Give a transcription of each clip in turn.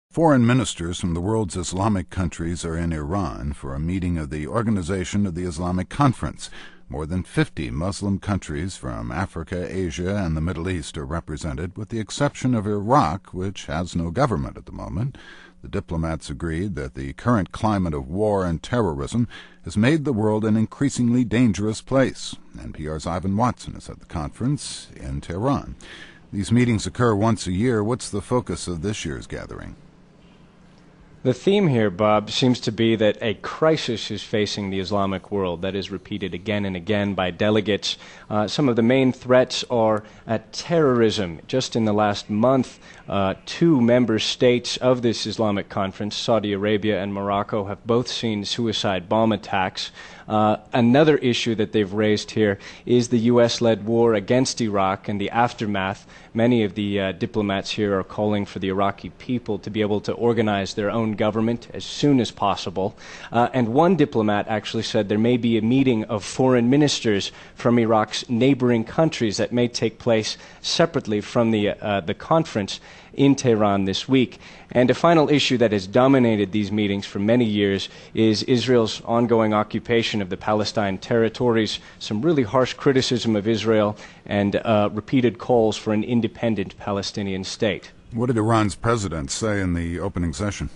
Foreign ministers from the world's Islamic countries are in Iran for a meeting of the Organization of the Islamic Conference. More than 50 Muslim countries from Africa, Asia, and the Middle East are represented, with the exception of Iraq, which has no government at the moment. The diplomats agreed that the current climate of war and terrorism has made the world an increasingly dangerous place. NPR's Ivan Watson is at the conference in Tehran. These meetings occur once a year. What's the focus of this year's gathering? The theme here, Bob, seems to be that a crisis is facing the Islamic world. That is repeated again and again by delegates. Some of the main threats are terrorism. Just in the last month, 2 member states of this Islamic conference, Saudi Arabia and Morocco, have both seen suicide bomb attacks. Another issue that they've raised here is the U.S.-led war against Iraq and the aftermath. Many of the diplomats here are calling for the Iraqi people to be able to organize their own government as soon as possible. And one diplomat actually said there may be a meeting of foreign ministers from Iraq's neighboring countries that may take place separately from the conference in Tehran this week. And a final issue that has dominated these meetings for many years is Israel's ongoing occupation of the Palestine territories, some really harsh criticism of Israel, and repeated calls for an independent Palestinian state. What did Iran's president say in the opening session?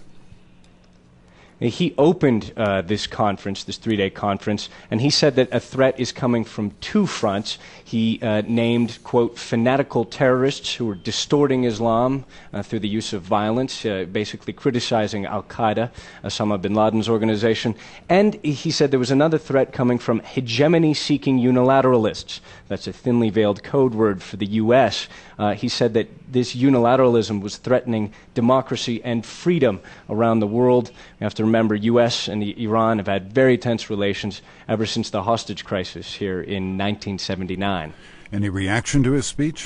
He opened this conference, this 3-day conference, and he said that a threat is coming from 2 fronts. He named, quote, fanatical terrorists who are distorting Islam through the use of violence, basically criticizing Al-Qaeda, Osama bin Laden's organization. And he said there was another threat coming from hegemony-seeking unilateralists. That's a thinly veiled code word for the U.S. He said that this unilateralism was threatening democracy and freedom around the world. We have to remember, U.S. and Iran have had very tense relations ever since the hostage crisis here in 1979. Any reaction to his speech?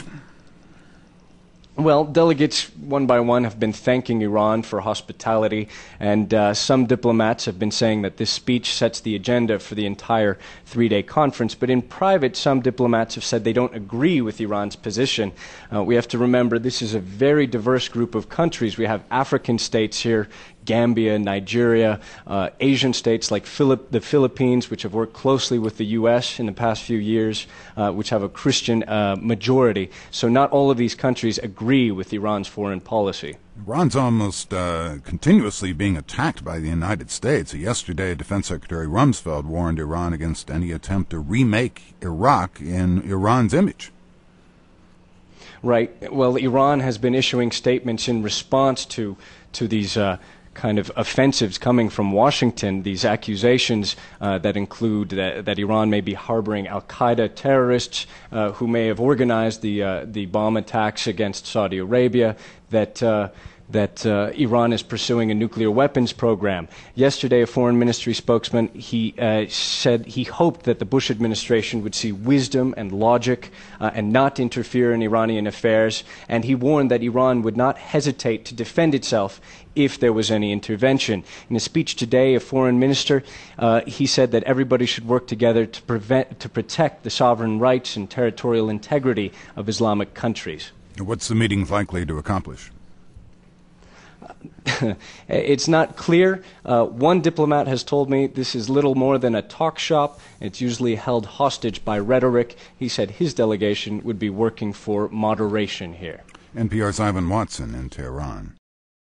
Well, delegates, one by one, have been thanking Iran for hospitality, and some diplomats have been saying that this speech sets the agenda for the entire 3-day conference. But in private, some diplomats have said they don't agree with Iran's position. We have to remember this is a very diverse group of countries. We have African states here, Gambia, Nigeria, Asian states like the Philippines, which have worked closely with the U.S. in the past few years, which have a Christian majority. So not all of these countries agree with Iran's foreign policy. Iran's almost continuously being attacked by the United States. Yesterday, Defense Secretary Rumsfeld warned Iran against any attempt to remake Iraq in Iran's image. Right. Well, Iran has been issuing statements in response to these kind of offensives coming from Washington, these accusations that include that Iran may be harboring al-Qaeda terrorists who may have organized the bomb attacks against Saudi Arabia, that Iran is pursuing a nuclear weapons program. Yesterday, a foreign ministry spokesman, he said he hoped that the Bush administration would see wisdom and logic and not interfere in Iranian affairs, and he warned that Iran would not hesitate to defend itself if there was any intervention. In a speech today, a foreign minister, he said that everybody should work together to protect the sovereign rights and territorial integrity of Islamic countries. What's the meeting likely to accomplish? It's not clear. One diplomat has told me this is little more than a talk shop. It's usually held hostage by rhetoric. He said his delegation would be working for moderation here. NPR's Ivan Watson in Tehran.